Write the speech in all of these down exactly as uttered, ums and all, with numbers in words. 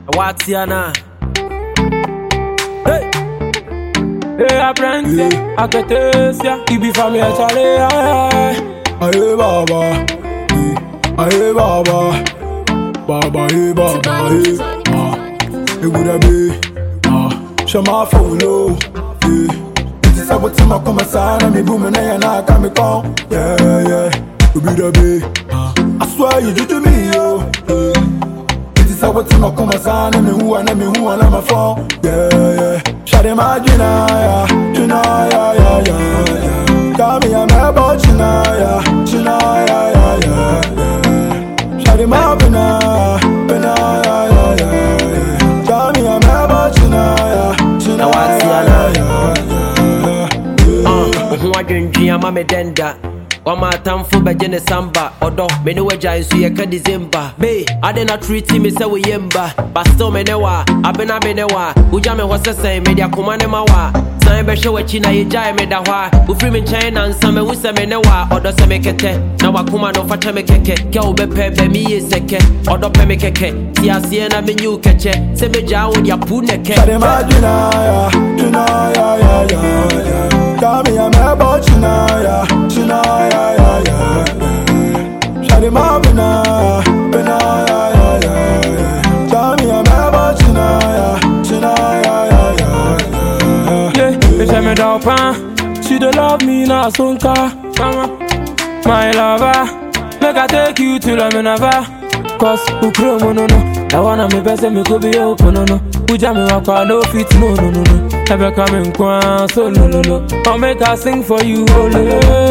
Watiana. Hey, hey, apprentice, I can taste ya. You be from here, Charlie. Aye, Baba, aye, Baba, Baba, aye, Baba, aye. Ah, it would have been ah, Shama follow. This is what I'm coming sign and me booming and I can me come. Yeah, yeah, you be the big. I swear you do to me, yo. This is what I'm coming sign and me who and me who and I'm a phone. Yeah, yeah. Shady my Jinaya, Jinaya, yeah, yeah, yeah. Tell me I'm about Jinaya, Jinaya, yeah, yeah, yeah. Shady my Binaya, Binaya, yeah, yeah, yeah. Tell me I'm about Jinaya, Jinaya, yeah, yeah, yeah. Uh, who I drink, I'm a denda. One more time for Bajene Samba, or dog, many ways, so you can December. Bay, I did not treat me so we yemba, but still menewa, Abena Benewa, Ujame was the same, media command mawa. Time by show a china, you jay me da wa, who free in China and some with some menewa, or does a make a now a command of a temeke, Kel Bepe, me is a ke, or do pemeke, Tia Siena menu catch, Sebeja with your puneke. Imagine, Jinaya, yeah, yeah, yeah. Tell me I'm about Jinaya, Jinaya, yeah, yeah, yeah. Shady my Binaya, Binaya, yeah, yeah, yeah. Tell me I'm about Jinaya, Jinaya, yeah, yeah, yeah. Yeah, if I'm a dog, she don't love me now, Sonka. My lover, make I take you to La Menava. Cause who crow no no, I wanna me best and me could be open no no. Who jam me walk on no feet no no no no. Ever coming qua so no no no. I'll make her sing for you oh no.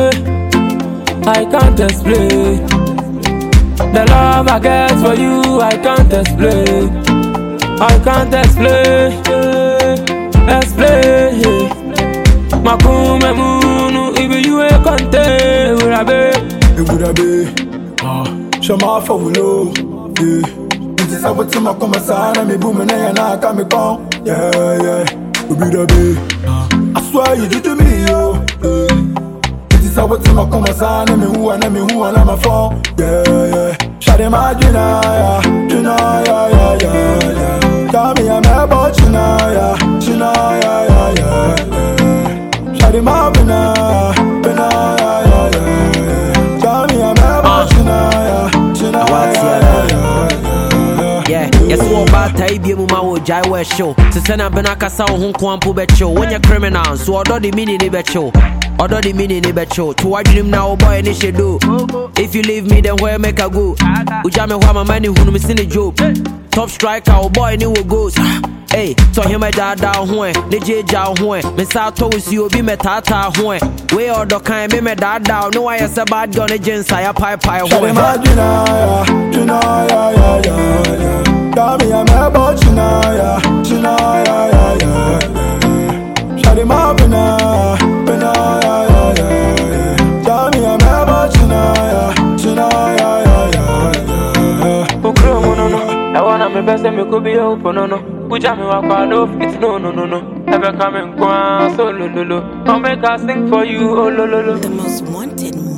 I can't explain the love I get for you. I can't explain. I can't explain. Explain. Makume munu ibi you a conte would I be? It would have been ah, Shama follow. Yeah, this is what I'm coming sign and me booming and I can me come. Yeah, yeah, you be the big. I swear you do to me, yo. This is what I'm coming sign and me who and me who and I'm a phone. Yeah, yeah. Shady my Jinaya, Jinaya, yeah, yeah, yeah. Tell me I'm about Jinaya, Jinaya, yeah, yeah, yeah. Shady my Binaya, Binaya, yeah, yeah, yeah. Tell me I'm about Jinaya, Jinaya, yeah, yeah. Yeah, yes, what about Taibia Mama Jai West show? To send a Benaka Hong Kong Pubecho when you're criminal, so order the mini Nibecho. Order the mini Nibecho. To watch him now, boy, and she do. If you leave me, then where make a go? Ujame Wama money who miss in a job. Top striker, oh boy, new goes. Hey, so him my dad down when, the J down when, Miss Santos, you be me tata when. We all the kind be me dad down. No, I is a bad gun against I a pipe pie. Jinaya, Jinaya, yeah, yeah, yeah. Tell me I'm about Jinaya, Jinaya, yeah, yeah, yeah. Shady my Binaya, Binaya, yeah, yeah, yeah. Tell me I'm about Jinaya, Jinaya, yeah, yeah, yeah. Who crow no no. I wanna me best and me could be open no no. Who jam me walk on no feet no no no no. Ever coming qua so lo lo lo. I'll make her sing for you oh lo lo lo. The most wanted